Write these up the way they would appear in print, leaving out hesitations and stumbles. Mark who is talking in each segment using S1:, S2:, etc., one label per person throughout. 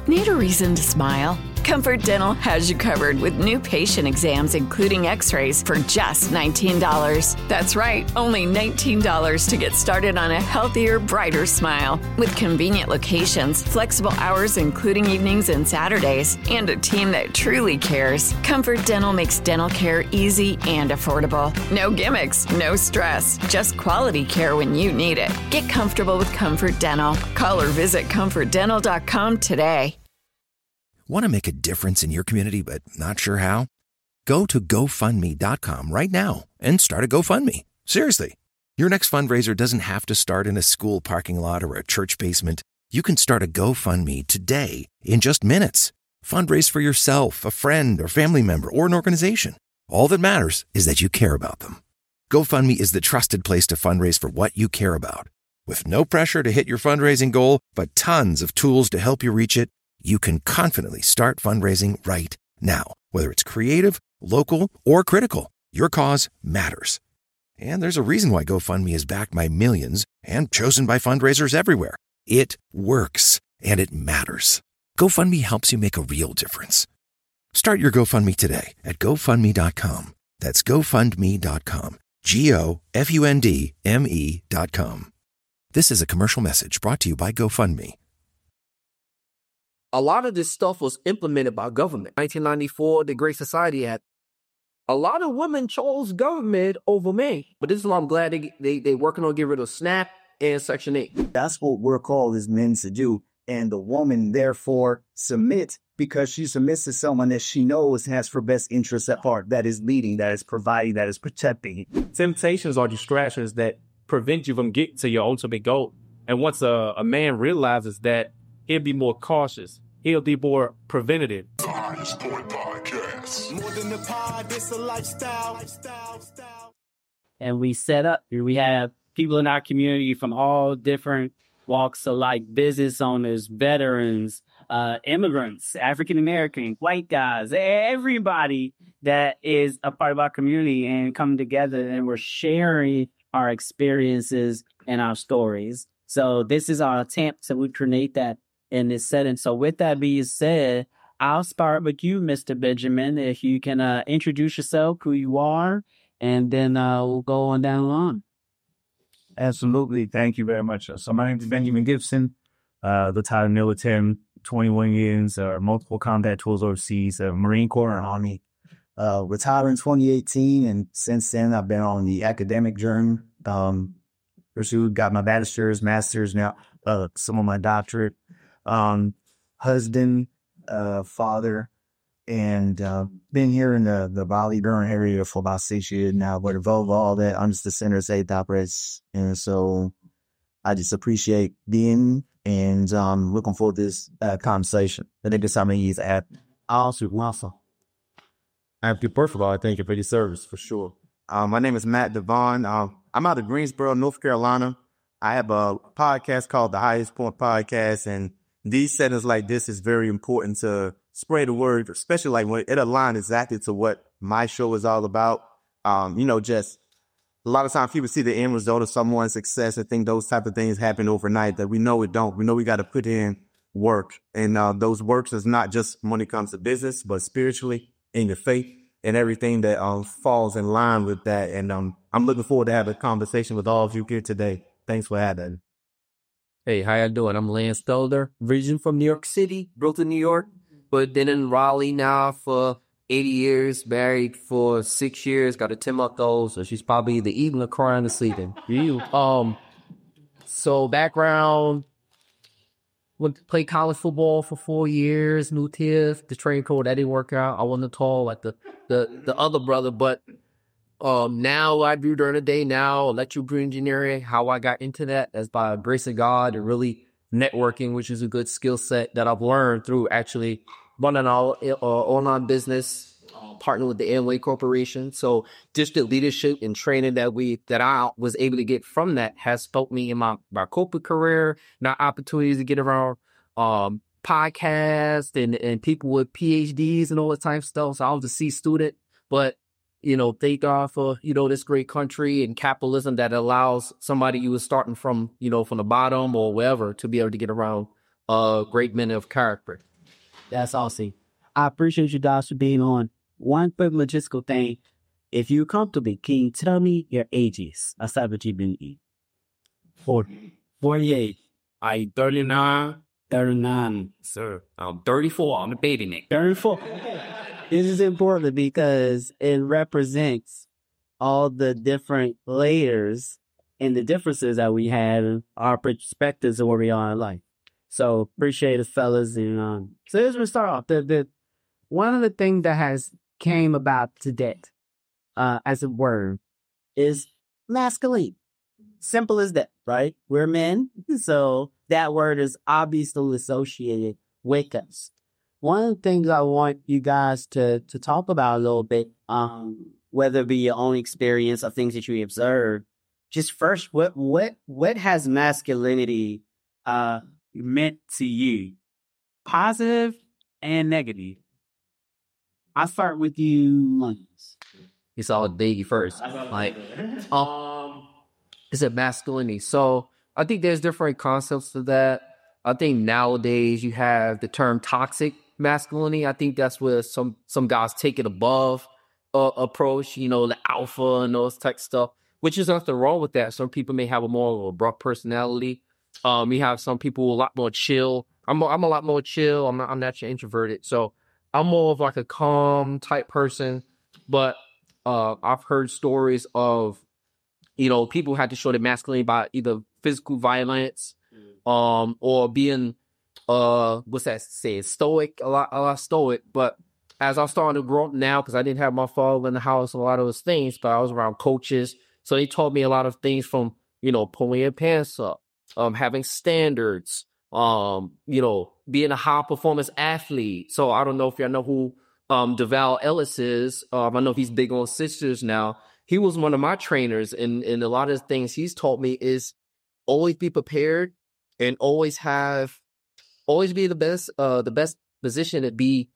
S1: Need a reason to smile? Comfort Dental has you covered with new patient exams, including x-rays, for just $19. That's right, only $19 to get started on a healthier, brighter smile. With convenient locations, flexible hours, including evenings and Saturdays, and a team that truly cares, Comfort Dental makes dental care easy and affordable. No gimmicks, no stress, just quality care when you need it. Get comfortable with Comfort Dental. Call or visit ComfortDental.com today.
S2: Want to make a difference in your community but not sure how? Go to GoFundMe.com right now and start a GoFundMe. Seriously. Your next fundraiser doesn't have to start in a school parking lot or a church basement. You can start a GoFundMe today in just minutes. Fundraise for yourself, a friend, or family member, or an organization. All that matters is that you care about them. GoFundMe is the trusted place to fundraise for what you care about. With no pressure to hit your fundraising goal, but tons of tools to help you reach it, you can confidently start fundraising right now. Whether it's creative, local, or critical, your cause matters. And there's a reason why GoFundMe is backed by millions and chosen by fundraisers everywhere. It works, and it matters. GoFundMe helps you make a real difference. Start your GoFundMe today at GoFundMe.com. That's GoFundMe.com. GoFundMe.com. This is a commercial message brought to you by GoFundMe.
S3: A lot of this stuff was implemented by government. 1994, the Great Society Act. A lot of women chose government over men. But this is why I'm glad they working on getting rid of SNAP and Section 8.
S4: That's what we're called as men to do. And the woman, therefore, submits because she submits to someone that she knows has her best interests at heart, that is leading, that is providing, that is protecting.
S5: Temptations are distractions that prevent you from getting to your ultimate goal. And once a man realizes that, he'll be more cautious. He'll be more preventative.
S6: The Highest Point Podcast.
S7: More than the pod, it's a lifestyle.
S8: And we set up here. We have people in our community from all different walks of life, business owners, veterans, immigrants, African American, white guys, everybody that is a part of our community and coming together, and we're sharing our experiences and our stories. So this is our attempt to create that in this setting. So with that being said, I'll start with you, Mr. Benjamin. If you can introduce yourself, who you are, and then we'll go on down the line.
S9: Absolutely. Thank you very much. So my name is Benjamin Gibson, retired military, 21 years, multiple combat tours overseas, Marine Corps and Army. Retired in 2018, and since then I've been on the academic journey. Pursued, got my bachelor's, master's, now some of my doctorate. Husband, father, and been here in the Raleigh-Durham area for about 6 years now. But above all that, I'm just the center of Faith operates, and so I just appreciate being and looking forward to this conversation. I think this time of year at awesome.
S5: First of all, I thank you for your service, for sure.
S9: My name is Matt Devon. I'm out of Greensboro, North Carolina. I have a podcast called The Highest Point Podcast, and these settings like this is very important to spread the word, especially like when it aligns exactly to what my show is all about. Just a lot of times people see the end result of someone's success and think those type of things happen overnight, that we know it don't. We know we got to put in work, and those works is not just when it comes to business, but spiritually in your faith and everything that falls in line with that. And I'm looking forward to having a conversation with all of you here today. Thanks for having.
S3: Hey, how y'all doing? I'm Lance Stelder, originally from New York City, Brooklyn, New York, but been in Raleigh now for 80 years, married for 6 years, got a 10-month-old, so she's probably either eating or crying or sleeping. So background, went to play college football for 4 years, New Tiff, the training coach, that didn't work out. I wasn't tall like the other brother, but now I do during the day now, electrical engineering. How I got into that is by the grace of God and really networking, which is a good skill set that I've learned through actually running our online business, partnering with the Amway Corporation. So just the leadership and training that I was able to get from that has helped me in my corporate career, now opportunities to get around podcasts and people with PhDs and all that type of stuff. So I was a C student, but thank God for, this great country and capitalism that allows somebody who is starting from the bottom or wherever to be able to get around great men of character.
S8: That's awesome. I appreciate you guys for being on. One quick logistical thing. If you're comfortable, can you tell me your ages? I said what you've been eating. 48.
S5: I 39.
S8: 39.
S5: Sir, I'm 34. I'm the baby Nick.
S8: 34. This is important because it represents all the different layers and the differences that we had, our perspectives of where we are in life. So appreciate it, fellas. And so here's where we start off. The one of the things that has came about today, as a word, is masculine. Simple as that, right? We're men, so that word is obviously associated with us. One of the things I want you guys to talk about a little bit, whether it be your own experience or things that you observe, just first, what has masculinity meant to you, positive and negative? I'll start with you, Lance.
S3: It's all Biggie first. Like, is it masculinity? So I think there's different concepts to that. I think nowadays you have the term toxic masculinity. I think that's where some guys take it above approach, the alpha and those type stuff, which is nothing wrong with that. Some people may have a more abrupt personality. We have some people a lot more chill. I'm a lot more chill. I'm naturally introverted, so I'm more of like a calm type person. But I've heard stories of people had to show their masculinity by either physical violence, or being stoic, a lot stoic. But as I started to grow up now, because I didn't have my father in the house, a lot of those things, but I was around coaches, so they taught me a lot of things from pulling your pants up, having standards, being a high performance athlete. So I don't know if y'all know who DeVal Ellis is. I know he's big on sisters now. He was one of my trainers, and a lot of the things he's taught me is always be prepared and always be the best position to be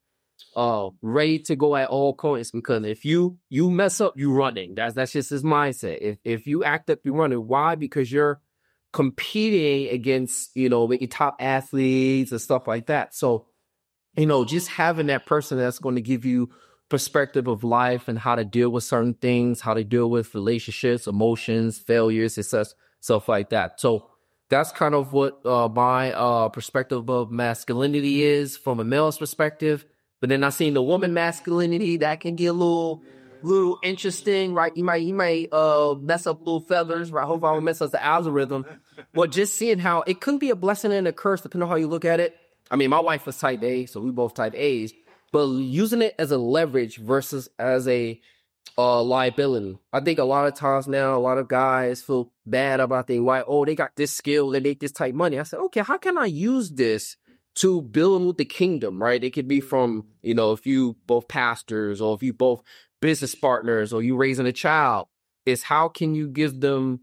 S3: ready to go at all points. Because if you mess up, you running. That's just his mindset. If you act up, you running. Why? Because you're competing against with your top athletes and stuff like that. So just having that person that's going to give you perspective of life and how to deal with certain things, how to deal with relationships, emotions, failures, success, stuff like that. So that's kind of what my perspective of masculinity is from a male's perspective. But then I seen the woman masculinity that can get a little interesting, right? You might mess up little feathers, right? Hope I don't mess up the algorithm. But just seeing how it could be a blessing and a curse, depending on how you look at it. I mean, my wife was type A, so we both type A's. But using it as a leverage versus as a liability. I think a lot of times now, a lot of guys feel bad about their wife. Oh, they got this skill, they make this type money. I said, okay, how can I use this to build the kingdom, right? It could be from, if you both pastors or if you both business partners or you raising a child, is how can you give them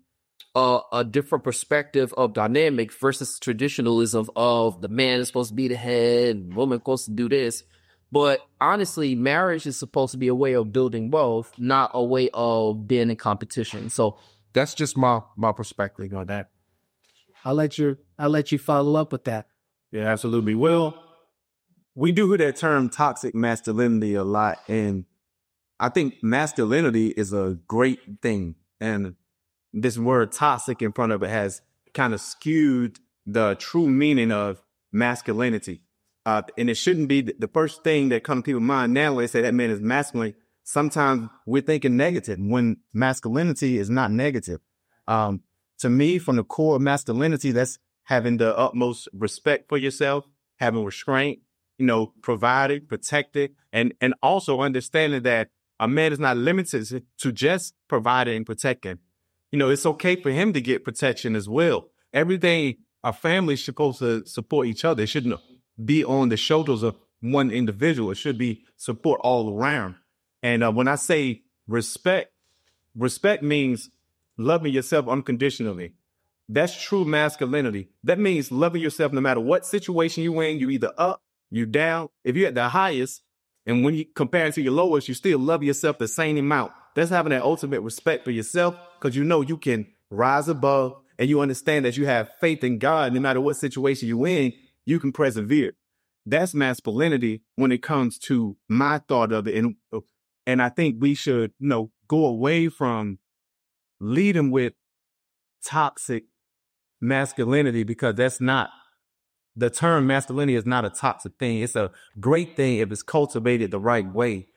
S3: a different perspective of dynamic versus traditionalism of the man is supposed to be the head and woman is supposed to do this. But honestly, marriage is supposed to be a way of building wealth, not a way of being in competition. So that's just my perspective on that.
S8: I'll let you follow up with that.
S9: Yeah, absolutely. Well, we do hear that term toxic masculinity a lot. And I think masculinity is a great thing. And this word toxic in front of it has kind of skewed the true meaning of masculinity. And it shouldn't be the first thing that comes to people's mind now when they say that man is masculine. Sometimes we're thinking negative when masculinity is not negative. To me, from the core of masculinity, that's having the utmost respect for yourself, having restraint, providing, protecting, and also understanding that a man is not limited to just providing and protecting. It's okay for him to get protection as well. Everything, a family is supposed to support each other. It shouldn't be on the shoulders of one individual. It should be support all around. And when I say respect means loving yourself unconditionally. That's true masculinity. That means loving yourself no matter what situation you're in. You either up, you down. If you're at the highest, and when you compare it to your lowest, you still love yourself the same amount. That's having that ultimate respect for yourself, because you can rise above, and you understand that you have faith in God. No matter what situation you're in, you can persevere. that's masculinity when it comes to my thought of it. And I think we should, go away from leading with toxic masculinity, because that's not, the term masculinity is not a toxic thing. It's a great thing if it's cultivated the right way.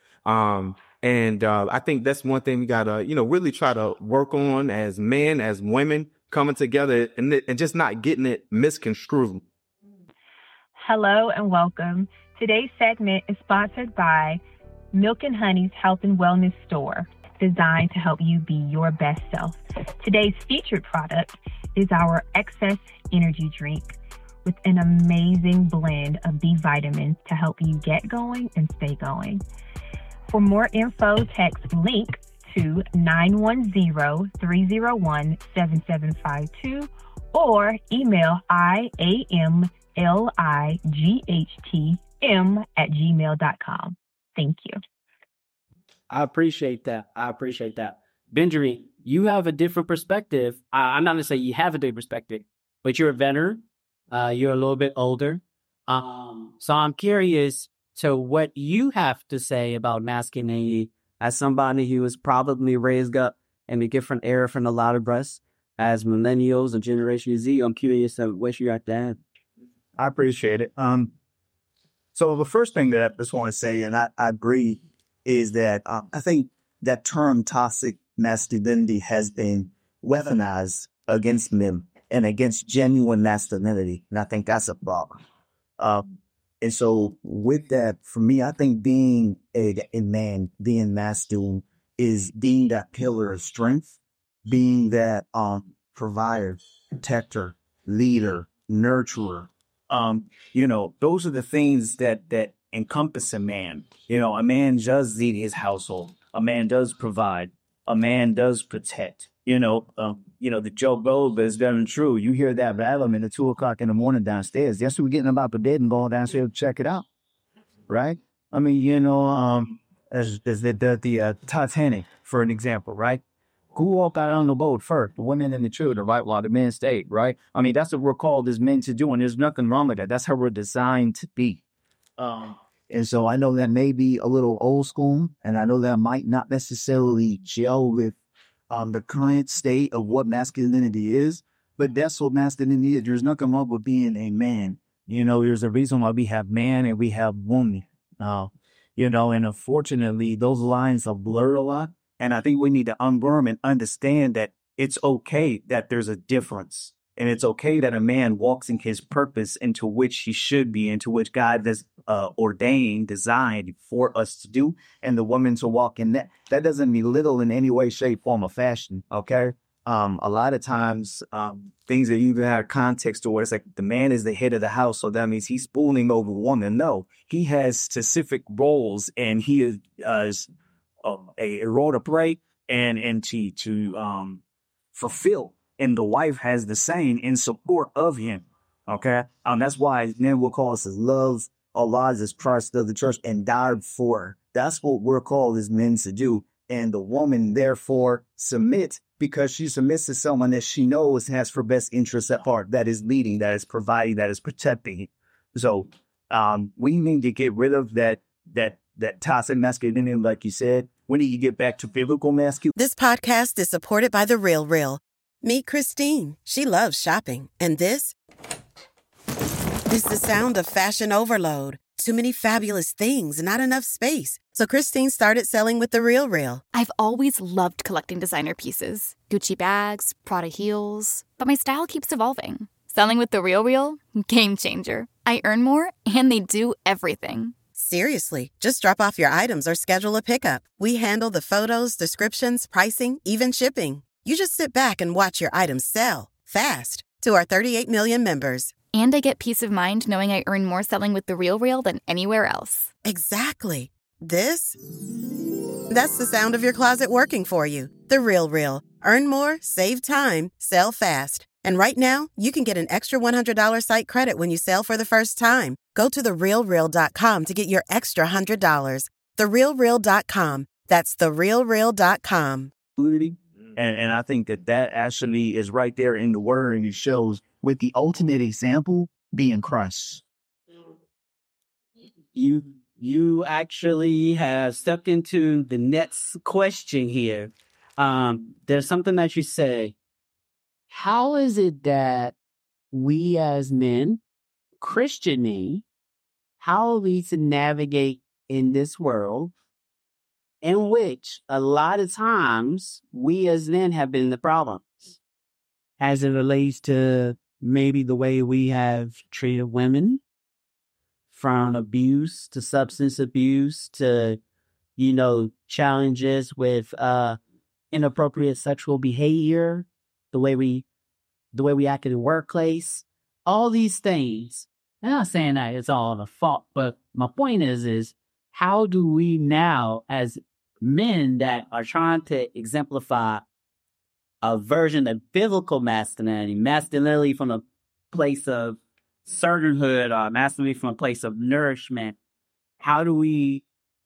S9: I think that's one thing we gotta, really try to work on as men, as women, coming together and just not getting it misconstrued.
S10: Hello and welcome. Today's segment is sponsored by Milk and Honey's Health and Wellness Store, designed to help you be your best self. Today's featured product is our Excess Energy Drink, with an amazing blend of B vitamins to help you get going and stay going. For more info, text LINK to 910-301-7752 or email iamliGHTM@gmail.com. Thank you.
S8: I appreciate that. Benjamin, you have a different perspective. I'm not going to say you have a different perspective, but you're a veteran. You're a little bit older. So I'm curious to what you have to say about masculinity as somebody who was probably raised up in a different era from a lot of us. As millennials and Generation Z, I'm curious of what you have to add.
S4: I appreciate it. So the first thing that I just want to say, and I agree, is that I think that term toxic masculinity has been weaponized against men and against genuine masculinity. And I think that's a problem. And so with that, for me, I think being a man, being masculine, is being that pillar of strength, being that provider, protector, leader, nurturer. Those are the things that encompass a man. A man does lead his household. A man does provide. A man does protect. The joke goes, but it's very true. You hear that battle at 2:00 in the morning downstairs. Guess who's getting about the bed and going downstairs to check it out, right? I mean, as the Titanic, for an example, right? Who walked out on the boat first? The women and the children, right? While the men stayed, right? I mean, that's what we're called as men to do, and there's nothing wrong with that. That's how we're designed to be. And so I know that may be a little old school, and I know that might not necessarily gel with the current state of what masculinity is, but that's what masculinity is. There's nothing wrong with being a man. There's a reason why we have man and we have woman. And unfortunately, those lines are blurred a lot. And I think we need to unburn and understand that it's okay that there's a difference. And it's okay that a man walks in his purpose into which he should be, into which God has ordained, designed for us to do, and the woman to walk in that. That doesn't belittle in any way, shape, form, or fashion, okay? A lot of times, things that even have context to where it's like the man is the head of the house, so that means he's spooning over woman. No, he has specific roles, and he is a role to play and to fulfill. And the wife has the same in support of him. Okay. That's why men will call us as love our lives as Christ of the church and died for her. That's what we're called as men to do. And the woman therefore submits because she submits to someone that she knows has her best interests at heart, that is leading, that is providing, that is protecting. So we need to get rid of that toxic masculinity, like you said. We need to get back to biblical masculinity.
S11: This podcast is supported by The Real Real. Meet Christine. She loves shopping. And this is the sound of fashion overload. Too many fabulous things, not enough space. So Christine started selling with The Real Real.
S12: I've always loved collecting designer pieces. Gucci bags, Prada heels. But my style keeps evolving. Selling with The Real Real? Game changer. I earn more and they do everything.
S11: Seriously, just drop off your items or schedule a pickup. We handle the photos, descriptions, pricing, even shipping. You just sit back and watch your items sell fast to our 38 million members.
S12: And I get peace of mind knowing I earn more selling with The Real Real than anywhere else.
S11: Exactly. That's the sound of your closet working for you. The Real Real. Earn more, save time, sell fast. And right now, you can get an extra $100 site credit when you sell for the first time. Go to TheRealReal.com to get your extra $100. TheRealReal.com. That's TheRealReal.com.
S4: And I think that actually is right there in the word, and it shows with the ultimate example being Christ.
S8: You actually have stepped into the next question here. There's something that you say. How is it that we as men, Christianing, how are we to navigate in this world in which a lot of times we as men have been the problems as it relates to maybe the way we have treated women, from abuse to substance abuse to, challenges with inappropriate sexual behavior, the way we act in the workplace, all these things. I'm not saying that it's all the fault, but my point is how do we now, as men that are trying to exemplify a version of biblical masculinity from a place of servanthood, or masculinity from a place of nourishment, how do we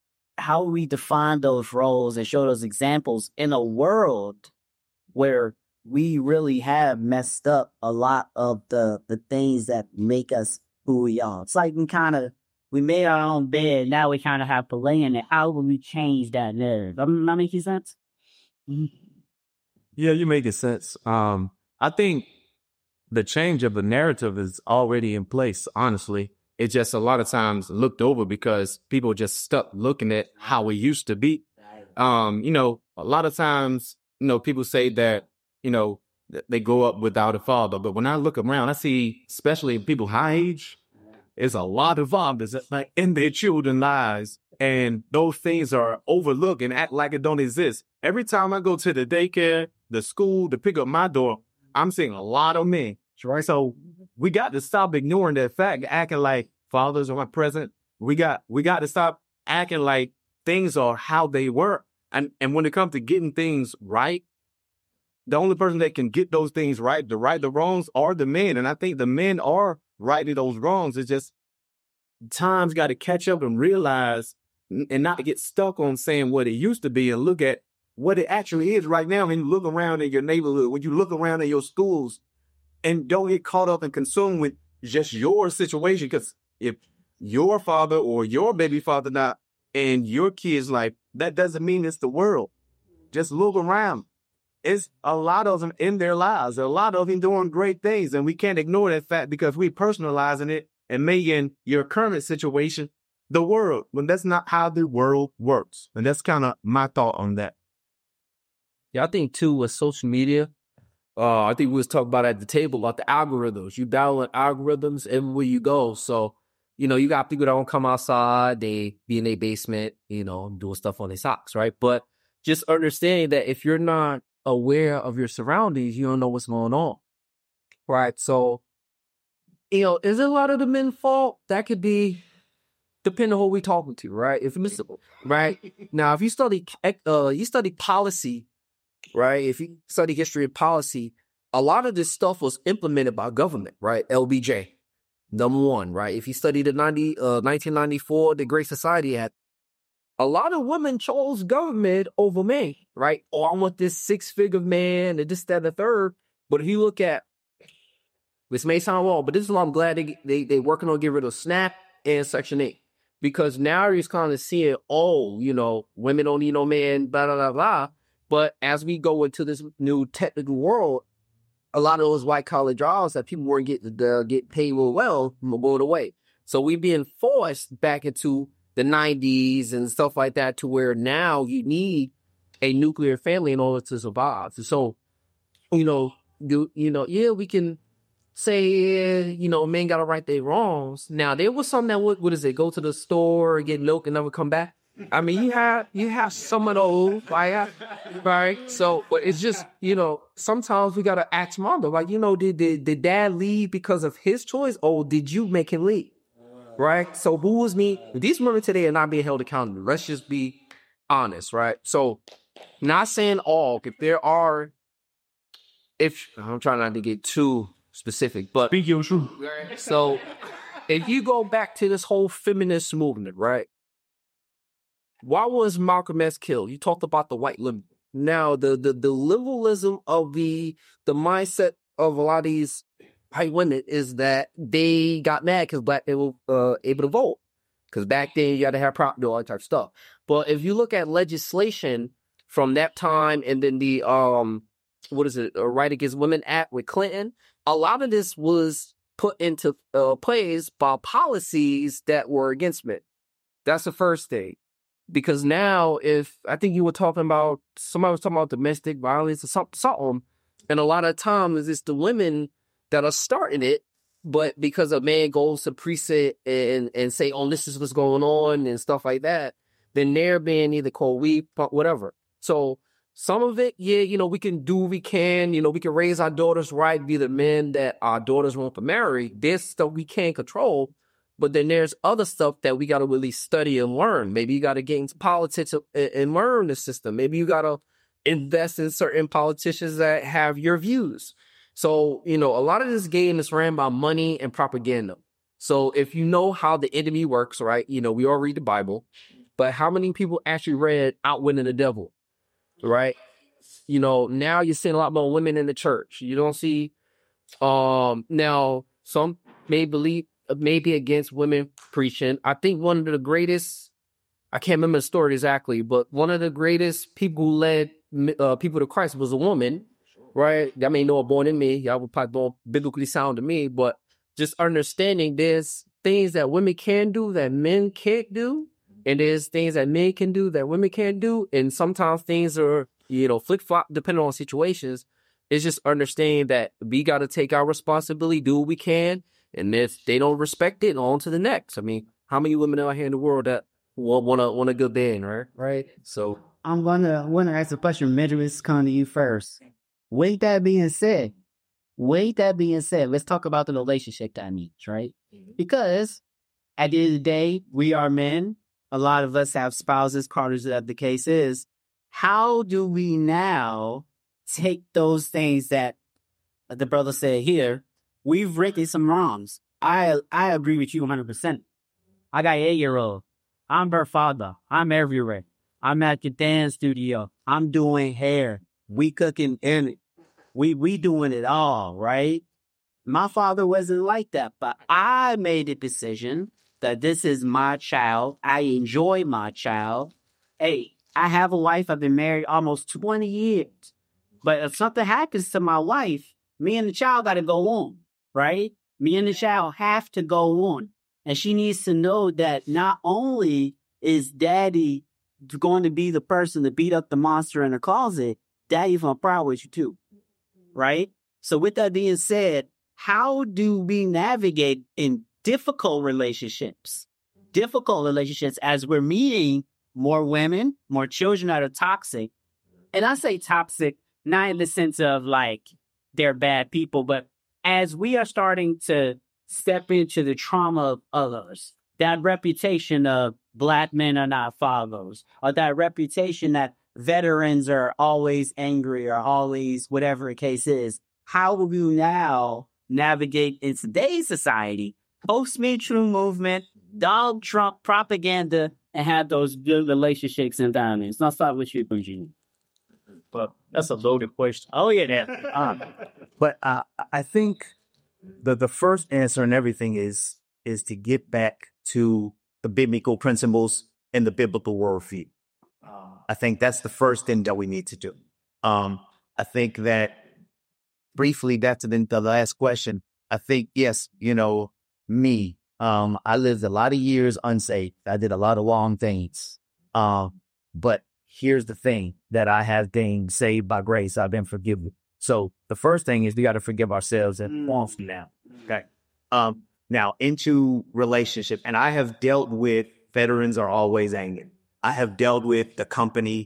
S8: define those roles and show those examples in a world where we really have messed up a lot of the things that make us who we are? It's like we made our own bed, now we kind of have to lay in it. How will we change that narrative? Am I making sense?
S5: Yeah, you're making sense. I think the change of the narrative is already in place, honestly. It's just a lot of times looked over because people just stuck looking at how it used to be. A lot of times, people say that, they grow up without a father. But when I look around, I see, especially people high age, there's a lot of fathers in their children's lives. And those things are overlooked and act like it don't exist. Every time I go to the daycare, the school, to pick up my daughter, I'm seeing a lot of men. Right. So we got to stop ignoring that fact, acting like fathers are not present. We got to stop acting like things are how they were. And when it comes to getting things right, the only person that can get those things right the wrongs are the men. And I think the men are righting those wrongs. It's just time's got to catch up and realize and not get stuck on saying what it used to be and look at what it actually is right now. When you look around in your neighborhood, when you look around in your schools, and don't get caught up and consumed with just your situation. Because if your father or your baby father not in your kid's life, that doesn't mean it's the world. Just look around. It's a lot of them in their lives. A lot of them doing great things. And we can't ignore that fact because we're personalizing it and making your current situation the world, when that's not how the world works. And that's kind of my thought on that.
S3: Yeah, I think too with social media, I think we was talking about at the table about the algorithms. You download algorithms everywhere you go. So, you got people that don't come outside. They be in their basement, doing stuff on their socks, right? But just understanding that if you're not aware of your surroundings, you don't know what's going on, right? So, is it a lot of the men's fault? That could be depending on who we're talking to, right? If right now, if you study policy. Right. If you study history and policy, a lot of this stuff was implemented by government. Right. LBJ, number one. Right. If you study the 1994, the Great Society Act, a lot of women chose government over men. Right. Oh, I want this 6-figure man and this, that, and the third. But if you look at this, may sound wrong, but this is why I'm glad they working on getting rid of SNAP and Section 8. Because now you're kind of seeing, women don't need no man, blah, blah, blah, blah. But as we go into this new technical world, a lot of those white-collar jobs that people weren't getting get paid well are going away. So we're being forced back into the 90s and stuff like that to where now you need a nuclear family in order to survive. So, we can say, men got to right their wrongs. Now, there was something that would go to the store, get milk, and never come back. I mean, you have some of those, right? So, but it's just, sometimes we got to ask mom, like, did dad leave because of his choice, or did you make him leave? Right? So who was me? These women today are not being held accountable. Let's just be honest, right? So, not saying all, if I'm trying not to get too specific, but
S5: speak your truth.
S3: So, if you go back to this whole feminist movement, right? Why was Malcolm X killed? You talked about the white liberal. Now, the liberalism of the mindset of a lot of these white women is that they got mad because black people were able to vote. Because back then you had to have property, all that type of stuff. But if you look at legislation from that time, and then the Right Against Women Act with Clinton, a lot of this was put into place by policies that were against men. That's the first thing. Because now, if I think you were talking about, somebody was talking about domestic violence or something, and a lot of times it's the women that are starting it, but because a man goes to precinct and say, oh, this is what's going on and stuff like that, then they're being either called weak, whatever. So some of it, yeah, we can do, we can raise our daughters right, be the men that our daughters want to marry. There's stuff we can't control. But then there's other stuff that we got to really study and learn. Maybe you got to get into politics and learn the system. Maybe you got to invest in certain politicians that have your views. So, a lot of this game is ran by money and propaganda. So if you know how the enemy works, right, we all read the Bible, but how many people actually read Outwitting the Devil, right? Now you're seeing a lot more women in the church. You don't see, now some may believe, maybe against women preaching. I think one of the greatest, I can't remember the story exactly, but one of the greatest people who led people to Christ was a woman, right? Y'all may know her more than me. Y'all would probably more biblically sound to me, but just understanding there's things that women can do that men can't do, and there's things that men can do that women can't do, and sometimes things are, flip-flop depending on situations. It's just understanding that we got to take our responsibility, do what we can, and if they don't respect it, on to the next. I mean, how many women out here in the world that want a good man, right? Right. So
S8: I'm gonna ask a question. Benjamin's coming to you first. With that being said, let's talk about the relationship dynamics, right? Because at the end of the day, we are men. A lot of us have spouses, partners, as the case is. How do we now take those things that the brother said here? We've written some wrongs. I agree with you 100%. I got an 8-year-old. I'm her father. I'm everywhere. I'm at the dance studio. I'm doing hair. We cooking and we doing it all, right? My father wasn't like that, but I made a decision that this is my child. I enjoy my child. Hey, I have a wife. I've been married almost 20 years. But if something happens to my wife, me and the child got to go on. Right? Me and the child have to go on. And she needs to know that not only is daddy going to be the person to beat up the monster in the closet, daddy's going to proud with you too. Right? So with that being said, how do we navigate in difficult relationships as we're meeting more women, more children that are toxic? And I say toxic, not in the sense of like they're bad people, but as we are starting to step into the trauma of others, that reputation of Black men are not fathers, or that reputation that veterans are always angry or always whatever the case is, how will we now navigate in today's society, post-Me Too movement, Donald Trump propaganda, and have those good relationships and dynamics? I'll start with you, Virginia.
S4: But that's a loaded question.
S8: Oh, yeah.
S4: But I think the first answer and everything is to get back to the biblical principles and the biblical worldview. I think that's the first thing that we need to do. I think that briefly, back to the last question, I think, yes, me, I lived a lot of years unsaved. I did a lot of wrong things. But here's the thing, that I have been saved by grace. I've been forgiven. So the first thing is we got to forgive ourselves and move on from now. Okay. Now into relationship, and I have dealt with veterans are always angry. I have dealt with the company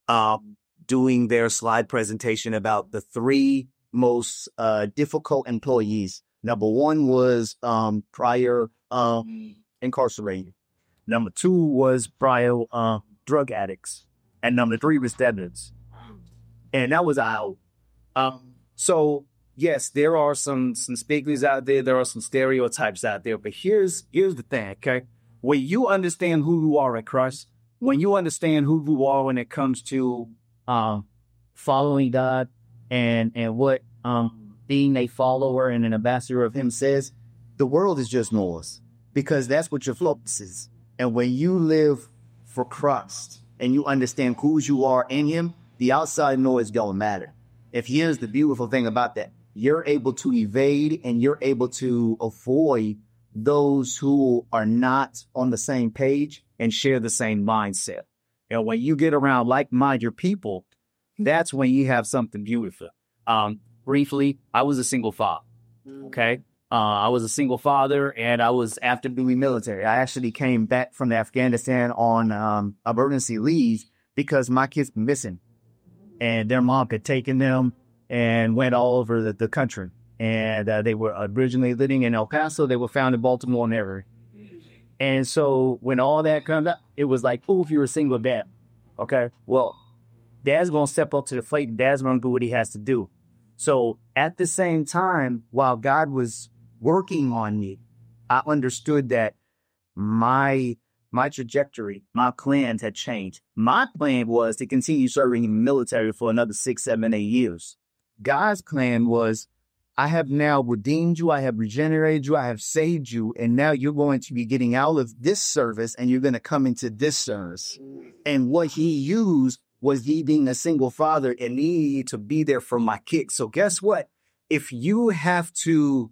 S4: doing their slide presentation about the 3 most difficult employees. Number 1 was prior incarcerated. Number 2 was prior drug addicts. And number 3 was veterans. And that was out. So yes, there are some stigmas out there. There are some stereotypes out there. But here's the thing, okay? When you understand who you are at Christ, when you understand who you are when it comes to following God and what being a follower and an ambassador of Him says, the world is just noise, because that's what your focus is. And when you live for Christ and you understand who you are in him, the outside noise don't matter. If here's the beautiful thing about that, you're able to evade and you're able to avoid those who are not on the same page and share the same mindset. And when you get around like-minded people, that's when you have something beautiful. Briefly, I was a single father. Okay. I was a single father and I was active duty military. I actually came back from Afghanistan on emergency leave because my kids were missing and their mom had taken them and went all over the country. And they were originally living in El Paso. They were found in Baltimore and everywhere. And so when all that comes up, it was like, oh, if you're a single dad. Okay. Well, dad's going to step up to the plate and dad's going to do what he has to do. So at the same time, while God was working on me, I understood that my trajectory, my plans had changed. My plan was to continue serving in the military for another 6, 7, 8 years. God's plan was, I have now redeemed you, I have regenerated you, I have saved you, and now you're going to be getting out of this service and you're going to come into this service. And what he used was he being a single father and needing to be there for my kids. So guess what? If you have to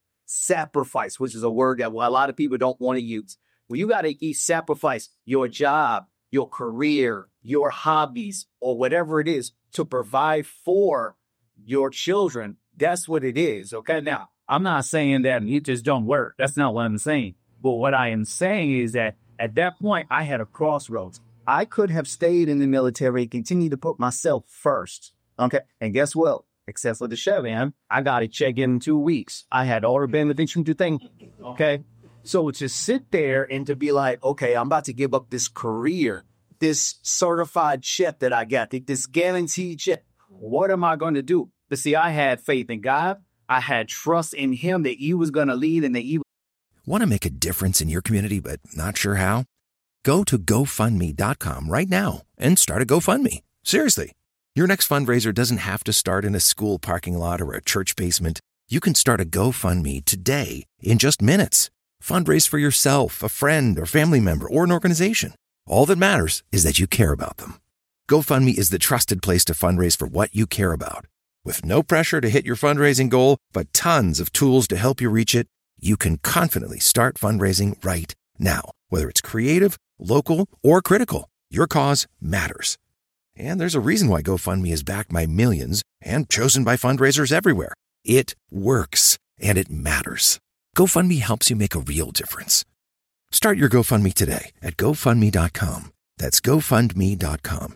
S4: sacrifice, which is a word that a lot of people don't want to use, well, you got to sacrifice your job, your career, your hobbies, or whatever it is to provide for your children. That's what it is. Okay. Now, I'm not saying that it just don't work. That's not what I'm saying. But what I am saying is that at that point, I had a crossroads. I could have stayed in the military and continued to put myself first. Okay. And guess what? Except for the Chevron, I got to check in 2 weeks. I had all the benefits to think. Okay. So to sit there and to be like, okay, I'm about to give up this career, this certified chef that I got, this guaranteed chef. What am I going to do? But see, I had faith in God. I had trust in him that he was going to lead and that he.
S2: Want to make a difference in your community, but not sure how? Go to GoFundMe.com right now and start a GoFundMe. Seriously. Your next fundraiser doesn't have to start in a school parking lot or a church basement. You can start a GoFundMe today in just minutes. Fundraise for yourself, a friend or family member, or an organization. All that matters is that you care about them. GoFundMe is the trusted place to fundraise for what you care about. With no pressure to hit your fundraising goal, but tons of tools to help you reach it, you can confidently start fundraising right now. Whether it's creative, local, or critical, your cause matters. And there's a reason why GoFundMe is backed by millions and chosen by fundraisers everywhere. It works, and it matters. GoFundMe helps you make a real difference. Start your GoFundMe today at GoFundMe.com. That's GoFundMe.com.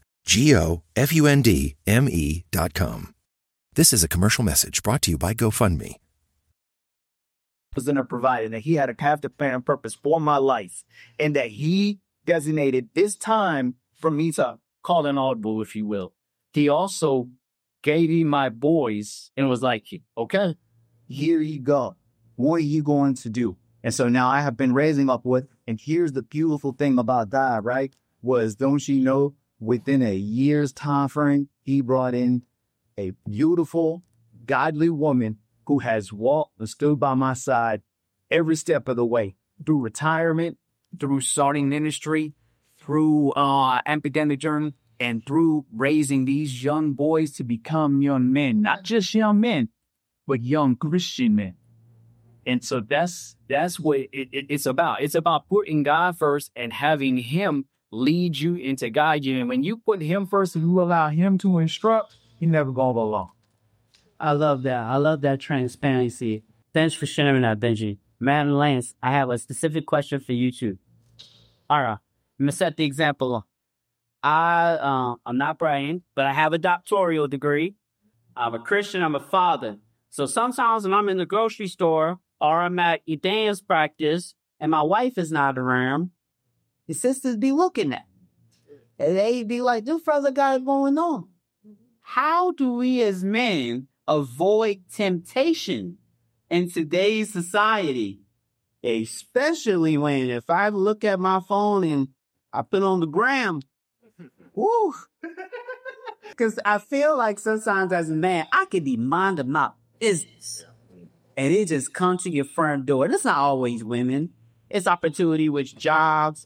S2: GoFundMe.com. This is a commercial message brought to you by GoFundMe.
S4: Was going to provide, and that he had a captive plan and purpose for my life, and that he designated this time for me to call an audible, if you will. He also gave me my boys and was like, okay, here you go. What are you going to do? And so now I have been raising up with, and here's the beautiful thing about God, right? Was, don't you know, within a year's time frame, he brought in a beautiful, godly woman who has walked and stood by my side every step of the way, through retirement, through starting ministry, through academic journey, and through raising these young boys to become young men, not just young men, but young Christian men. And so that's what it's about. It's about putting God first and having him lead you and to guide you. And when you put him first and you allow him to instruct, you never go along.
S8: I love that. I love that transparency. Thanks for sharing that, Benji. Man, Lance, I have a specific question for you too. All right. I'm going to set the example. I'm not bragging, but I have a doctoral degree. I'm a Christian. I'm a father. So sometimes when I'm in the grocery store or I'm at a dance practice and my wife is not around, the sisters be looking at me. And they be like, this brother got it going on. How do we as men avoid temptation in today's society? Especially when if I look at my phone and I put on the gram, woo. Because I feel like sometimes as a man, I can be minding my business. And it just comes to your front door. It's not always women. It's opportunity with jobs.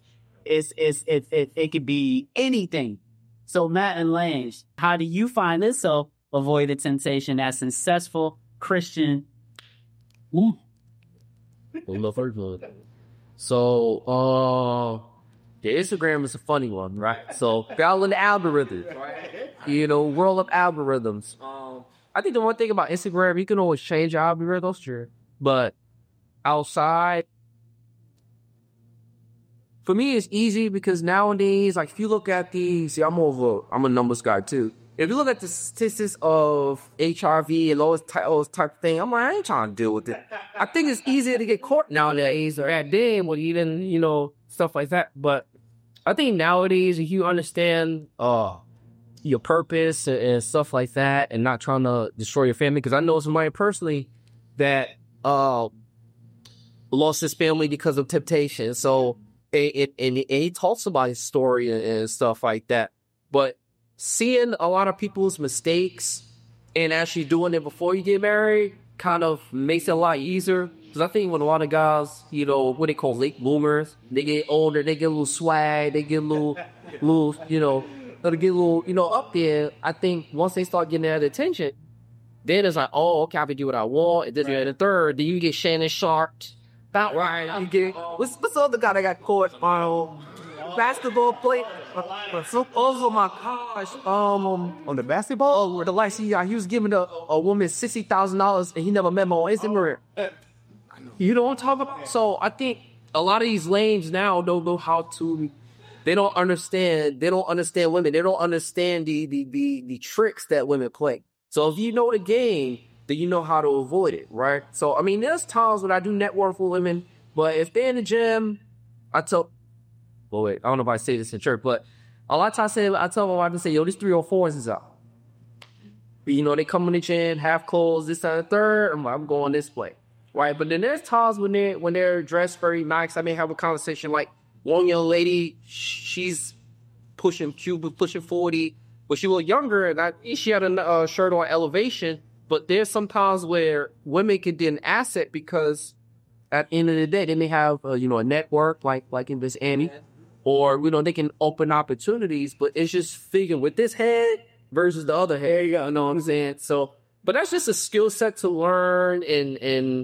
S8: it could be anything. So Matt and Lange, how do you find this? So avoid the temptation as successful Christian.
S3: So, the Instagram is a funny one, right? So, following the algorithms, world of algorithms. I think the one thing about Instagram, you can always change your algorithms, sure. But outside, for me, it's easy because nowadays, like if you look at I'm a numbers guy too. If you look at the statistics of HRV and all this type of thing, I'm like, I ain't trying to deal with it. I think it's easier to get caught nowadays or at then with even, stuff like that. But I think nowadays, if you understand your purpose and stuff like that and not trying to destroy your family, because I know somebody personally that lost his family because of temptation. So, and he talks about his story and stuff like that. But seeing a lot of people's mistakes and actually doing it before you get married kind of makes it a lot easier. Because I think when a lot of guys, what they call late bloomers, they get older, they get a little swag, they get a little, up there. I think once they start getting that attention, then it's like, oh, okay, I can do what I want. And then you're the third, then you get Shannon Sharp. About right. You get, what's the other guy that got caught on basketball play? Oh my gosh!
S9: On the basketball,
S3: where the lights he was giving a woman $60,000 and he never met her on Instagram. You know what I'm talking about? So I think a lot of these lanes now don't know how to. They don't understand. They don't understand women. They don't understand the tricks that women play. So if you know the game, then you know how to avoid it, right? So I mean, there's times when I do network with women, but if they're in the gym, I don't know if I say this in church, but a lot of times I tell my wife to say, yo, this 304s is out. But, they come in the gym, half clothes, this and the third, I'm going this way, right? But then there's times when they're dressed very nice. I may have a conversation like one young lady, she's pushing 40, but she was younger, and she had a shirt on Elevation. But there's some times where women can be an asset because at the end of the day, they may have a network like in this Annie. Or, they can open opportunities, but it's just figuring with this head versus the other head, you know what I'm saying? So, but that's just a skill set to learn and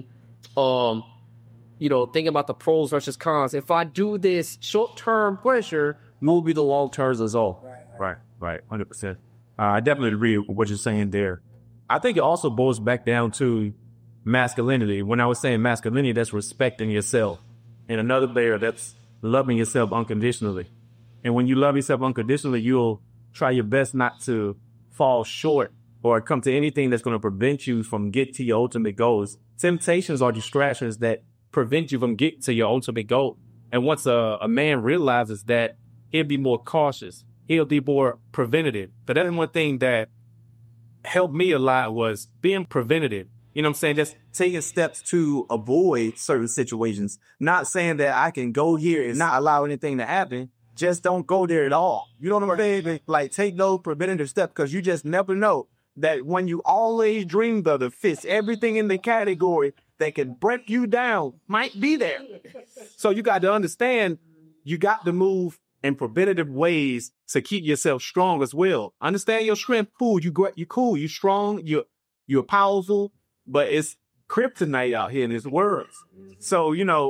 S3: think about the pros versus cons. If I do this short-term pleasure, will be the long-term result.
S5: Right, 100%. I definitely agree with what you're saying there. I think it also boils back down to masculinity. When I was saying masculinity, that's respecting yourself. And another layer, that's loving yourself unconditionally. And when you love yourself unconditionally, you'll try your best not to fall short or come to anything that's going to prevent you from getting to your ultimate goals. Temptations are distractions that prevent you from getting to your ultimate goal. And once a man realizes that, he'll be more cautious. He'll be more preventative. But that's one thing that helped me a lot was being preventative. You know what I'm saying? Just
S9: taking steps to avoid certain situations. Not saying that I can go here and not allow anything to happen. Just don't go there at all. You know what I'm saying? Like, take those preventative steps because you just never know that when you always dreamed of the fits, everything in the category that can break you down might be there. So you got to understand, you got to move in preventative ways to keep yourself strong as well. Understand your strength. Cool. You're cool. You're strong. You're powerful. But it's kryptonite out here in this world. So,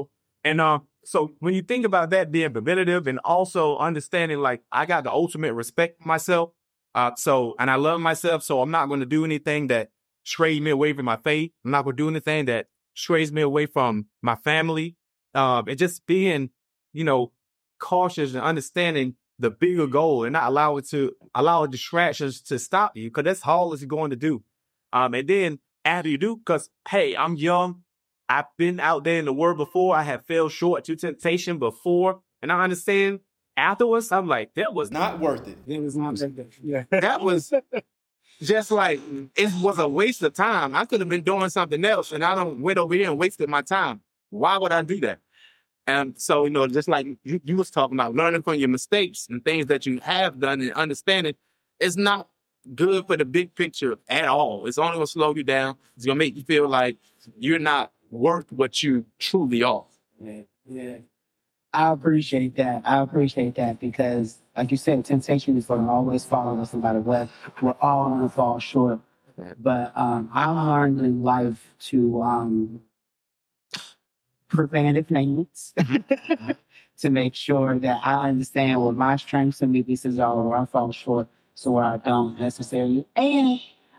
S9: so when you think about that being preventative and also understanding, like, I got the ultimate respect for myself. And I love myself. So I'm not going to do anything that strays me away from my faith. I'm not going to do anything that strays me away from my family. And just being, cautious and understanding the bigger goal and not allow distractions to stop you. Cause that's all it's going to do. And then, after you do, because, hey, I'm young. I've been out there in the world before. I have fell short to temptation before. And I understand afterwards, I'm like, that was
S7: not worth it.
S9: It was not worth it. Yeah. That was just like, it was a waste of time. I could have been doing something else and I went over here and wasted my time. Why would I do that? And so, just like you was talking about, learning from your mistakes and things that you have done and understanding, it's not good for the big picture at all. It's only going to slow you down. It's going to make you feel like you're not worth what you truly are.
S8: Yeah. I appreciate that. I appreciate that because, like you said, temptation is going to always follow us no matter what. We're all going to fall short. But I learned in life to preventative maintenance to make sure that I understand what my strengths and weaknesses are, where I fall short, so where I don't necessarily. And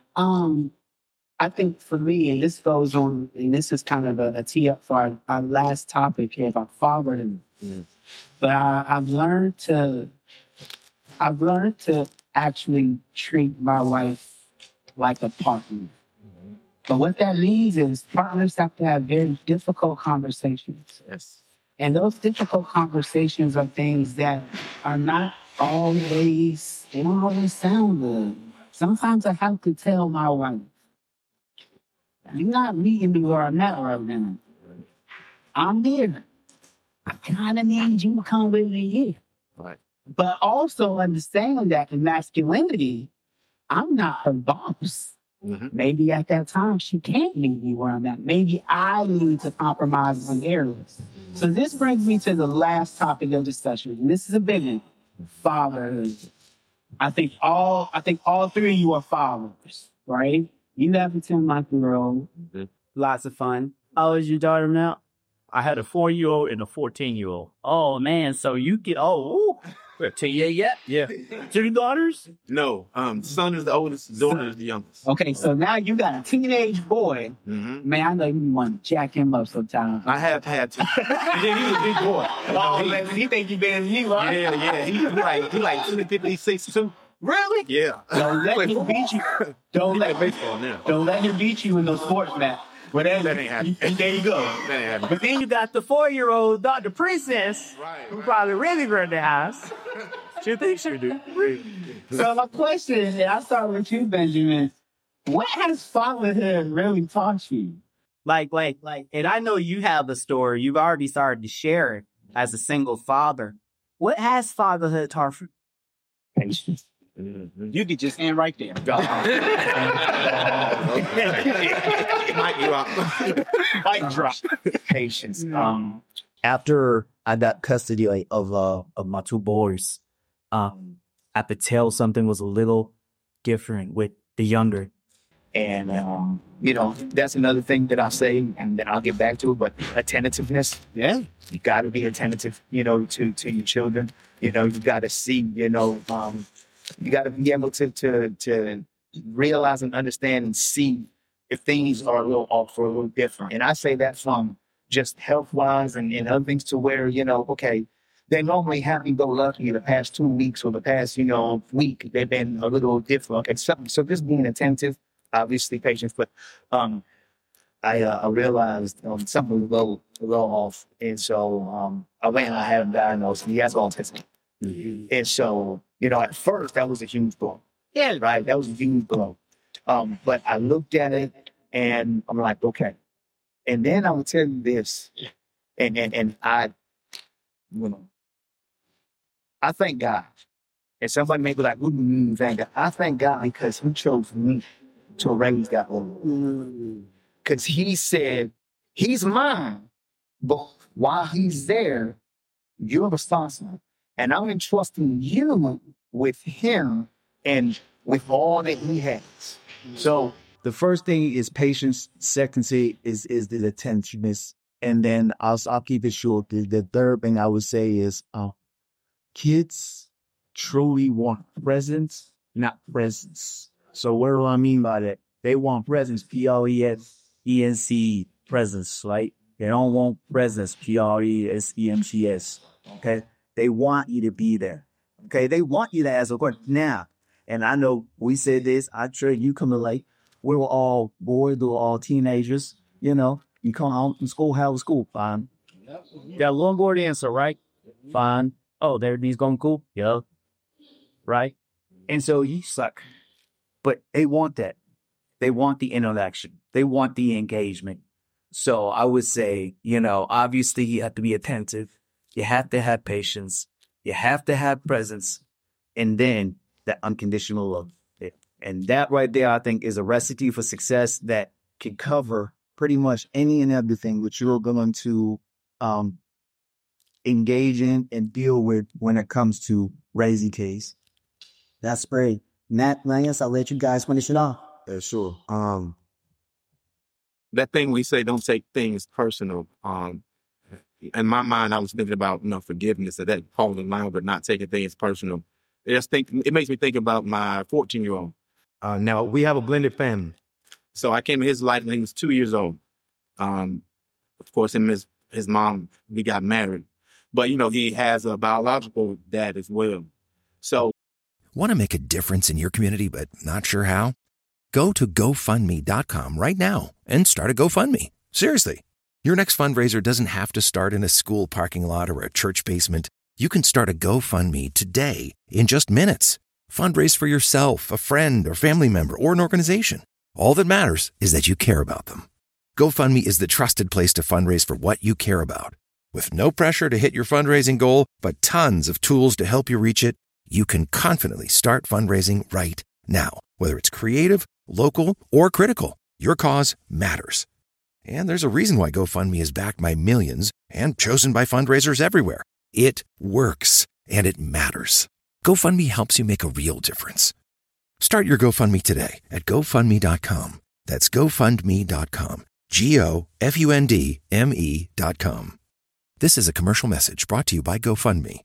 S8: I think for me, and this goes on, and this is kind of a tee up for our last topic here about fathering. But I've learned to actually treat my wife like a partner. But what that means is partners have to have very difficult conversations.
S5: Yes.
S8: And those difficult conversations are things that are not always, they don't always sound good. Sometimes I have to tell my wife, you're not meeting me where I'm at right now. I'm here. I kind of need you to come with me here.
S5: Right.
S8: But also understand that in masculinity, I'm not her boss. Maybe at that time she can't meet me where I'm at. Maybe I need to compromise in areas. So this brings me to the last topic of discussion. And this is a big one. Fatherhood. I think all three of you are fathers, right? You have a 10-month-old. Lots of fun. How old is your daughter now?
S13: I had a 4-year-old and a 14-year-old.
S8: Oh man, so you get
S13: Yeah.
S9: 2 daughters? No. Son is the oldest, daughter is the youngest.
S8: Okay, so now you got a teenage boy. Man, I know you want to jack him up sometimes.
S9: I have had to. And then he's a big boy.
S8: He think he better than you, huh?
S9: Yeah. He like 256 too.
S8: Really?
S9: Yeah.
S8: Don't let him beat you. Don't let
S9: baseball now.
S8: Don't let him beat you in those sports match. Well,
S9: that ain't happening.
S8: There you go.
S9: That ain't happening.
S8: But then you got the 4-year-old Dr. Princess, who probably really run the house.
S13: She thinks she do.
S8: So my question is, and I start with you, Benjamin. What has fatherhood really taught you?
S14: Like, and I know you have the story. You've already started to share it as a single father. What has fatherhood taught you?
S8: Patience. You could just end right there.
S4: Mic drop. Patience. After I got custody of my 2 boys, I could tell something was a little different with the younger. And, that's another thing that I say, and then I'll get back to it, but attentiveness. Yeah. You got to be attentive, to your children. You got to see, you got to be able to realize and understand and see if things are a little off or a little different. And I say that from just health-wise and other things to where, okay, they normally happy-go-lucky the past 2 weeks or the past, week. They've been a little different. Okay, so just being attentive, obviously patience, but I realized something was a little off. And so I had him diagnosed. He has autism. And so, at first that was a huge blow. Yeah. Right. That was a huge blow. But I looked at it and I'm like, okay. And then I will tell you this, and I thank God. And somebody may be like, thank God. I thank God because he chose me to raise that woman. Because he said, he's mine, but while he's there, you're responsible. And I'm entrusting you with him and with all that he has. So the first thing is patience. Second thing is the attentiveness. And then I'll keep it short. The third thing I would say is kids truly want presence, not presence. So what do I mean by that? They want presence, P-R-E-S-E-N-C, presence, right? They don't want presence, P-R-E-S-E-M-C-S, okay? They want you to be there, okay? They want you to ask a question. Now, and I know we said this, I'm sure you come to late. We were all boys, we were all teenagers, you come home from school, how was school? Fine. Got a long board answer, right? Fine. Oh, everything's going cool? Yeah. Right? And so you suck. But they want that. They want the interaction. They want the engagement. So I would say, obviously you have to be attentive. You have to have patience. You have to have presence. And then that unconditional love. And that right there, I think, is a recipe for success that can cover pretty much any and everything which you're going to engage in and deal with when it comes to raising kids.
S14: That's great. Matt, Lance, I'll let you guys finish it off.
S9: Yeah, sure.
S5: That thing we say, don't take things personal. In my mind, I was thinking about, forgiveness, of that falling in line, but not taking things personal. It makes me think about my 14-year-old.
S9: Now we have a blended family.
S5: So I came in his life when he was 2 years old. Of course, him and his mom, we got married. But, he has a biological dad as well. So.
S2: Want to make a difference in your community, but not sure how? Go to GoFundMe.com right now and start a GoFundMe. Seriously. Your next fundraiser doesn't have to start in a school parking lot or a church basement. You can start a GoFundMe today in just minutes. Fundraise for yourself, a friend, or family member, or an organization. All that matters is that you care about them. GoFundMe is the trusted place to fundraise for what you care about. With no pressure to hit your fundraising goal, but tons of tools to help you reach it, you can confidently start fundraising right now. Whether it's creative, local, or critical, your cause matters. And there's a reason why GoFundMe is backed by millions and chosen by fundraisers everywhere. It works, and it matters. GoFundMe helps you make a real difference. Start your GoFundMe today at GoFundMe.com. That's GoFundMe.com. GoFundMe.com. This is a commercial message brought to you by GoFundMe.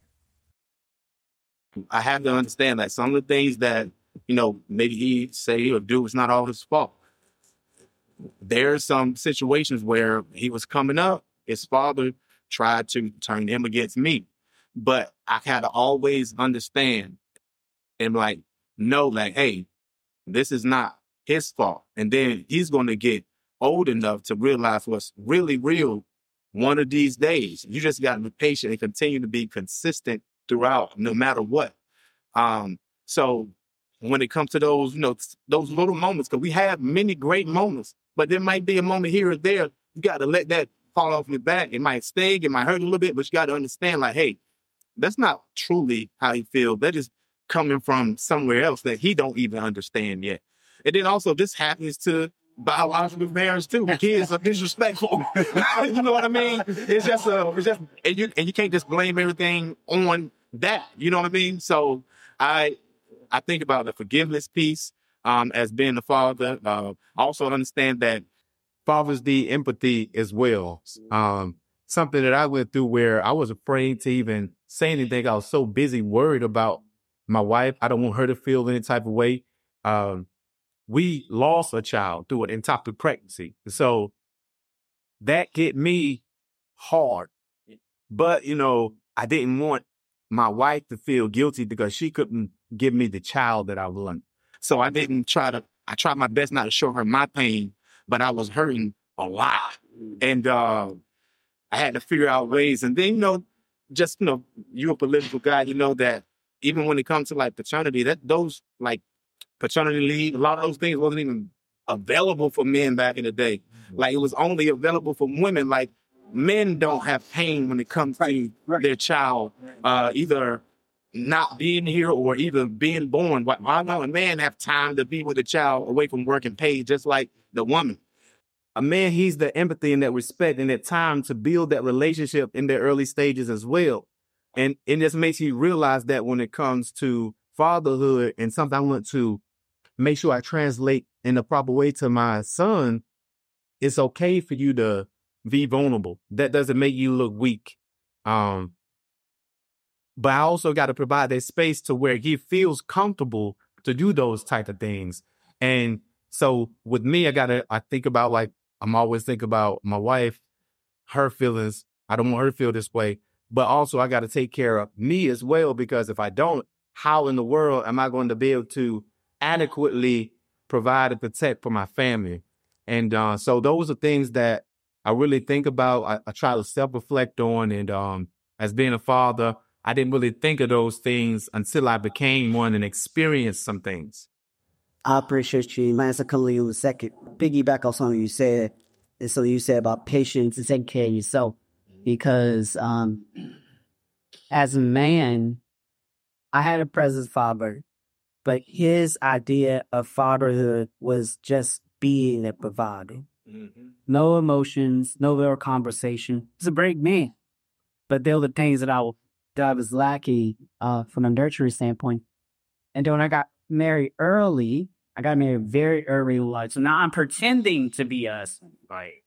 S5: I have to understand that some of the things that, maybe he say or do is not all his fault. There's some situations where he was coming up, his father tried to turn him against me. But I had to always understand and know hey, this is not his fault. And then he's going to get old enough to realize what's really real one of these days. You just got to be patient and continue to be consistent throughout, no matter what. So when it comes to those, those little moments, because we have many great moments, but there might be a moment here or there. You got to let that fall off your back. It might sting, it might hurt a little bit, but you got to understand, hey, that's not truly how he feels. That is coming from somewhere else that he don't even understand yet. And then also this happens to biological parents too. Kids are disrespectful. You know what I mean? It's just and you can't just blame everything on that. You know what I mean? So I think about the forgiveness piece as being the father. Also understand that
S9: fathers need empathy as well. Something that I went through where I was afraid to even say anything. I was so busy worried about my wife. I don't want her to feel any type of way. We lost a child through an ectopic pregnancy. So that hit me hard. But, I didn't want my wife to feel guilty because she couldn't give me the child that I wanted.
S5: So I tried my best not to show her my pain, but I was hurting a lot. And I had to figure out ways. And then, you're a political guy, that even when it comes to paternity, paternity leave, a lot of those things wasn't even available for men back in the day. It was only available for women. Men don't have pain when it comes to their child, either not being here or either being born. Why don't a man have time to be with a child away from work and paid just like the woman?
S9: A man, he's the empathy and that respect and that time to build that relationship in their early stages as well. And it just makes you realize that when it comes to fatherhood, and something I want to make sure I translate in the proper way to my son, it's okay for you to be vulnerable. That doesn't make you look weak. But I also got to provide that space to where he feels comfortable to do those type of things. And so with me, I think about I'm always thinking about my wife, her feelings. I don't want her to feel this way, but also I got to take care of me as well, because if I don't, how in the world am I going to be able to adequately provide and protect for my family? And so those are things that I really think about. I try to self-reflect on. And as being a father, I didn't really think of those things until I became one and experienced some things.
S14: I appreciate you. Lance, I'll come to you in a second. Piggyback on something you said. And so you said about patience and taking care of yourself. Because as a man, I had a present father, but his idea of fatherhood was just being a provider. Mm-hmm. No emotions, no real conversation. He's a great man. But they were the things that I was lacking from a nurturing standpoint. And then when I got married early, I got married very early in life. So now I'm pretending to be us. Right.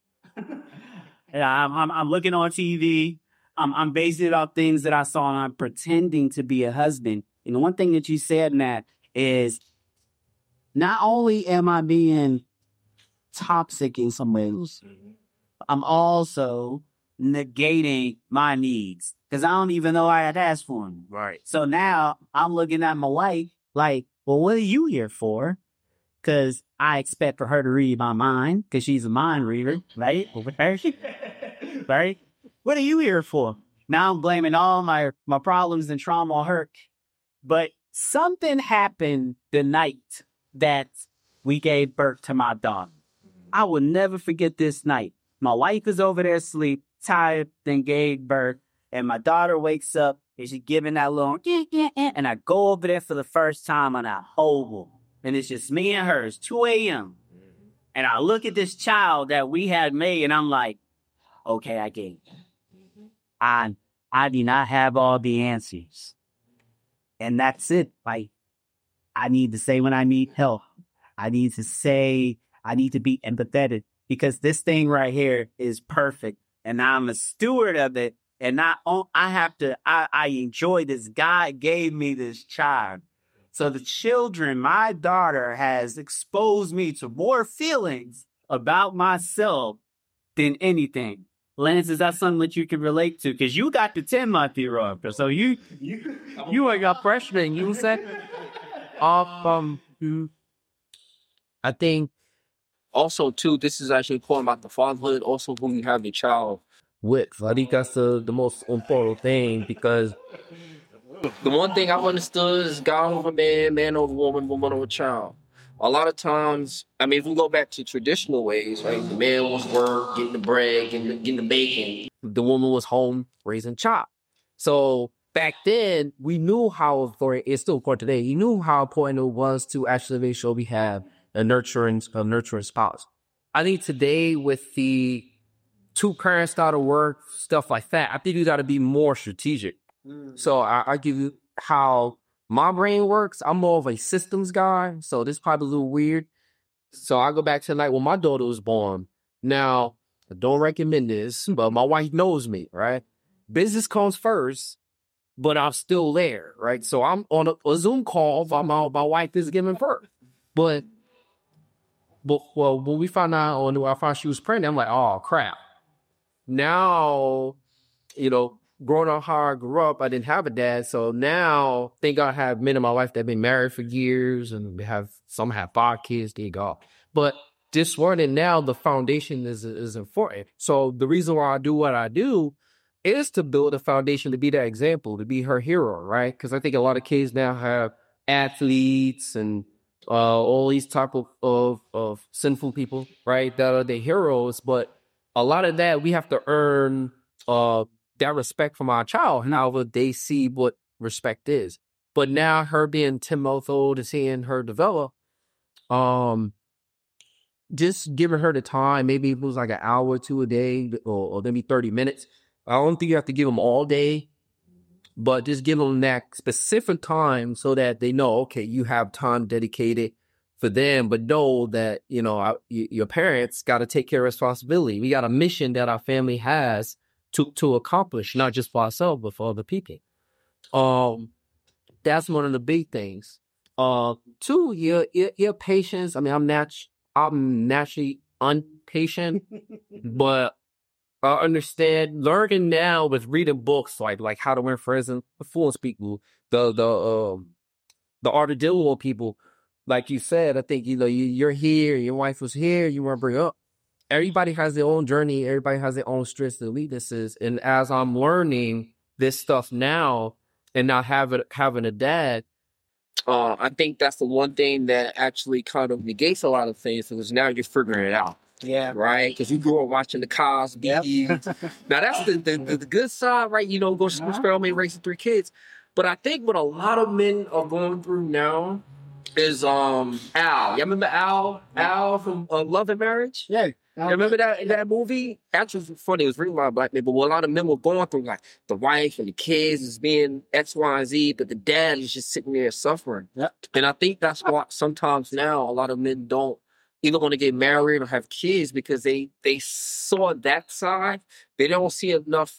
S14: I'm looking on TV. I'm basing it off things that I saw, and I'm pretending to be a husband. And the one thing that you said, Matt, is not only am I being toxic in some ways, I'm also negating my needs because I don't even know I had asked for them.
S5: Right.
S14: So now I'm looking at my wife like, well, what are you here for? Because I expect for her to read my mind because she's a mind reader, right? Right? What are you here for? Now I'm blaming all my problems and trauma on her. But something happened the night that we gave birth to my daughter. I will never forget this night. My wife is over there asleep, tired, then gave birth. And my daughter wakes up and she's giving that little, and I go over there for the first time and I hold her. And it's just me and her. It's 2 a.m. And I look at this child that we had made and I'm like, okay, I get it. I do not have all the answers. And that's it. Like, I need to say when I need help. I need to say, I need to be empathetic because this thing right here is perfect. And I'm a steward of it. And I enjoy this. God gave me this child. So the children, my daughter has exposed me to more feelings about myself than anything. Lance, is that something that you can relate to? Because you got the 10-month-year-old. So you
S3: ain't got pressure. You said, I think also too, this is actually important about the fatherhood, also who you have your child with. I think that's the most important thing because the one thing I've understood is God over man, man over woman, woman over child. A lot of times, I mean, if we go back to traditional ways, right? The man was work, getting the bread, getting the bacon. The woman was home raising child. So back then, we knew how important, it's still important today, you knew how important it was to actually make sure we have a nurturing spouse. I think today with the two parents out of work, stuff like that, I think you got to be more strategic. So I give you how my brain works. I'm more of a systems guy, so this is probably a little weird. So I go back to the night when my daughter was born. Now, I don't recommend this, but my wife knows me, right? Business comes first, but I'm still there, right? So I'm on a Zoom call while my wife is giving birth. But well, when we found out, or when I found she was pregnant, I'm like, oh, crap. Now, growing up how I grew up, I didn't have a dad. So now, thank God I have men in my life that have been married for years and some have 5 kids, they go. But this one and now the foundation is important. So the reason why I do what I do is to build a foundation, to be that example, to be her hero, right? Because I think a lot of kids now have athletes and all these type of sinful people, right? That are their heroes. But a lot of that, we have to earn that respect from our child, however they see what respect is. But now her being 10 months old and seeing her develop, just giving her the time, maybe it was like an hour or two a day or maybe 30 minutes. I don't think you have to give them all day, but just give them that specific time so that they know, okay, you have time dedicated for them, but know that, your parents got to take care of responsibility. We got a mission that our family has to accomplish, not just for ourselves, but for other people. That's one of the big things. 2, your patience. I mean, I'm naturally impatient, but I understand learning now with reading books like How to Win Friends and Influence People, the art of dealing with people. Like you said, I think you're here, your wife was here, you want to bring up. Everybody has their own journey. Everybody has their own strengths and weaknesses. And as I'm learning this stuff now and not having a dad, I think that's the one thing that actually kind of negates a lot of things because now you're figuring it out.
S14: Yeah.
S3: Right? Because you grew up watching the Cosby. Yep. Now, that's the good side, right? Go to school, experiment, raising 3 kids. But I think what a lot of men are going through now is Al. You remember Al? Al from Love and Marriage?
S14: Yeah.
S3: Remember that movie? Actually, it's funny. It was written by a black man, but a lot of men were going through, like, the wife and the kids is being X, Y, and Z, but the dad is just sitting there suffering.
S8: Yep.
S3: And I think that's why sometimes now a lot of men don't either want to get married or have kids because they saw that side. They don't see enough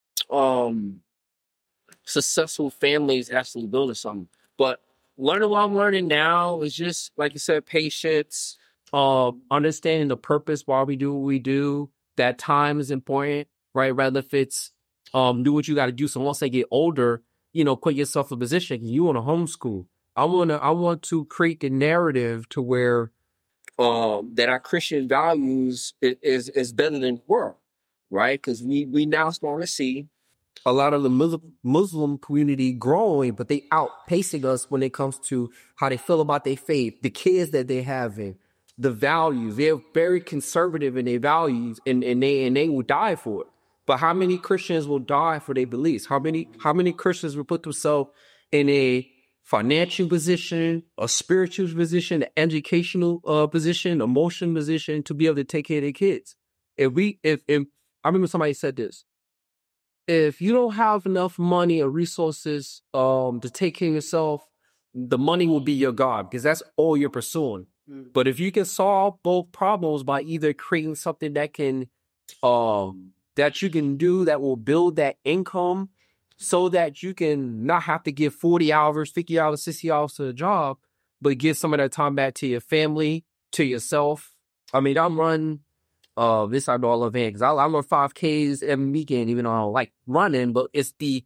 S3: successful families actually building something. But learning what I'm learning now is just, like you said, patience. Understanding the purpose why we do what we do, that time is important, right? Rather if it's do what you got to do. So once they get older, put yourself in a position. You want to homeschool. I want to create the narrative to where that our Christian values is better than the world, right? Because we now start to see a lot of the Muslim community growing, but they outpacing us when it comes to how they feel about their faith, the kids that they having. The values, they're very conservative in their values, and they will die for it. But how many Christians will die for their beliefs? How many Christians will put themselves in a financial position, a spiritual position, an educational position, emotional position to be able to take care of their kids? If I remember somebody said this, if you don't have enough money or resources to take care of yourself, the money will be your God because that's all you're pursuing. But if you can solve both problems by either creating something that can, that you can do that will build that income so that you can not have to give 40 hours, 50 hours, 60 hours to the job, but give some of that time back to your family, to yourself. I mean, I'm running, this I know all of it, because I run 5Ks every weekend, even though I don't like running, but it's the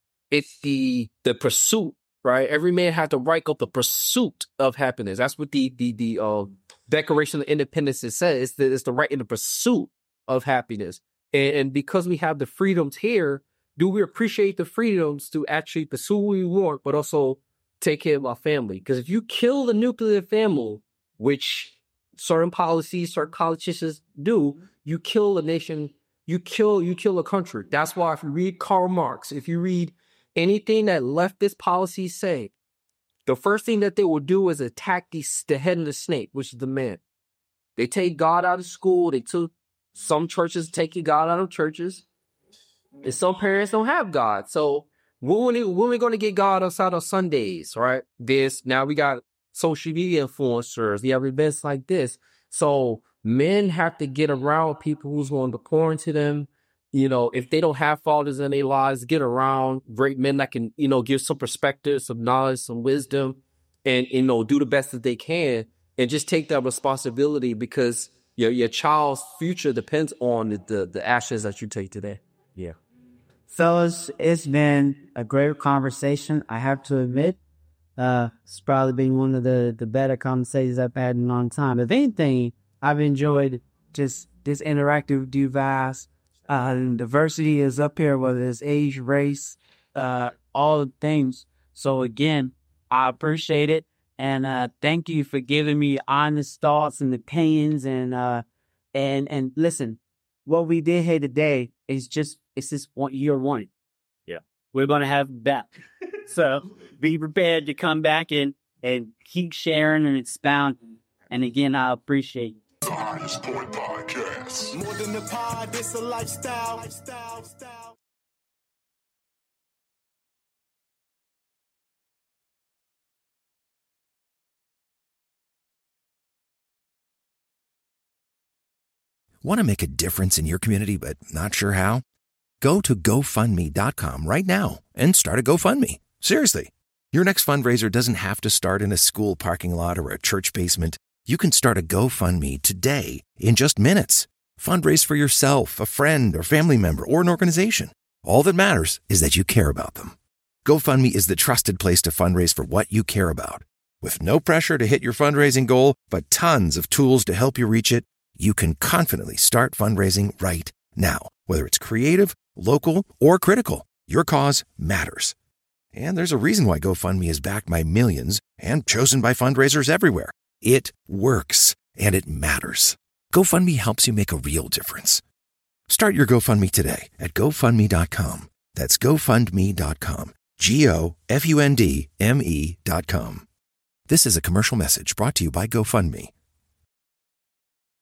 S3: pursuit. Right, every man has to write up the pursuit of happiness. That's what the Declaration of Independence says. It's the right in the pursuit of happiness. And because we have the freedoms here, do we appreciate the freedoms to actually pursue what we want, but also take care of our family? Because if you kill the nuclear family, which certain policies, certain politicians do, you kill a nation. You kill a country. That's why if you read Karl Marx, if you read anything that leftist policies say, the first thing that they will do is attack the head of the snake, which is the man. They take God out of school. Some churches taking God out of churches. And some parents don't have God. So when we going to get God outside on Sundays, right? Now we got social media influencers. We have events like this. So men have to get around people who's going to pour into them. If they don't have fathers in their lives, get around great men that can, give some perspective, some knowledge, some wisdom, and, do the best that they can and just take that responsibility because your child's future depends on the actions that you take today. Yeah.
S14: Fellas, it's been a great conversation. I have to admit, it's probably been one of the better conversations I've had in a long time. If anything, I've enjoyed just this interactive with you guys. Diversity is up here, whether it's age, race, all the things. So again, I appreciate it. And thank you for giving me honest thoughts and opinions. And listen, what we did here today is just year one.
S8: Yeah. We're going to have that. So be prepared to come back and keep sharing and expounding. And again, I appreciate you.
S6: The Highest Point Podcast.
S7: More than a pod, it's a lifestyle.
S2: Want to make a difference in your community but not sure how? Go to GoFundMe.com right now and start a GoFundMe. Seriously. Your next fundraiser doesn't have to start in a school parking lot or a church basement. You can start a GoFundMe today in just minutes. Fundraise for yourself, a friend, or family member, or an organization. All that matters is that you care about them. GoFundMe is the trusted place to fundraise for what you care about. With no pressure to hit your fundraising goal, but tons of tools to help you reach it, you can confidently start fundraising right now. Whether it's creative, local, or critical, your cause matters. And there's a reason why GoFundMe is backed by millions and chosen by fundraisers everywhere. It works, and it matters. GoFundMe helps you make a real difference. Start your GoFundMe today at GoFundMe.com. That's GoFundMe.com. GoFundMe.com. This is a commercial message brought to you by GoFundMe.